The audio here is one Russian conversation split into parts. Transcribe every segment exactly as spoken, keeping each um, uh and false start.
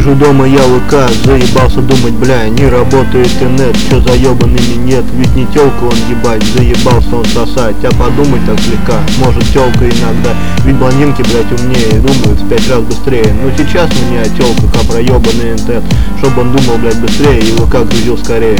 Сижу дома я в ВК, заебался думать, бля, не работает интернет, чё за ёбаный минет, ведь не тёлка он ебать, заебался он сосать, а подумать так слегка, может тёлка иногда, ведь блондинки, блять, умнее, думают в пять раз быстрее, но сейчас у меня тёлка, как проёбанный интернет, чтобы он думал, блять, быстрее и ВК грузил скорее.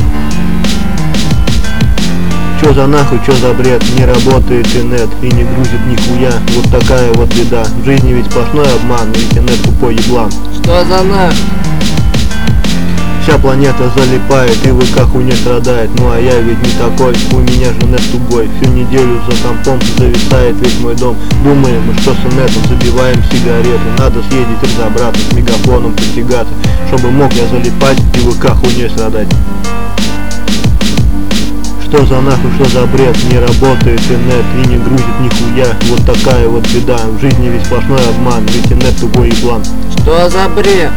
Чё за нахуй, чё за бред, не работает интернет и не грузит нихуя, вот такая вот беда, в жизни ведь сплошной обман, интернет тупой еблан. Что за нахуй? Вся планета залипает и ВК хуйня страдает, ну а я ведь не такой, у меня же нет тугой, всю неделю за компом зависает весь мой дом, думаем мы что с инетом, забиваем сигареты, надо съездить разобраться, с мегафоном потягаться, чтобы мог я залипать и ВК хуйней страдать. Что за нахуй, что за бред, не работает интернет и не грузит нихуя, вот такая вот беда, в жизни ведь сплошной обман, ведь интернет тугой еблан. Что за бред?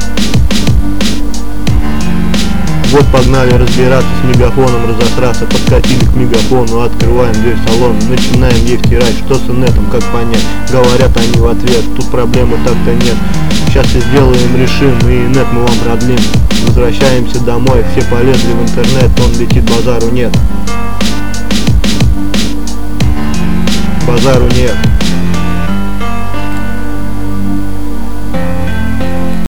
Вот погнали разбираться с мегафоном, разосраться, подкатили к мегафону, открываем дверь салона, начинаем ей втирать, что с инетом, как понять, говорят они в ответ, тут проблемы так-то нет, сейчас и сделаем, решим, и инет мы вам продлим. Возвращаемся домой, все полезли в интернет, он летит, базару нет. Базару нет.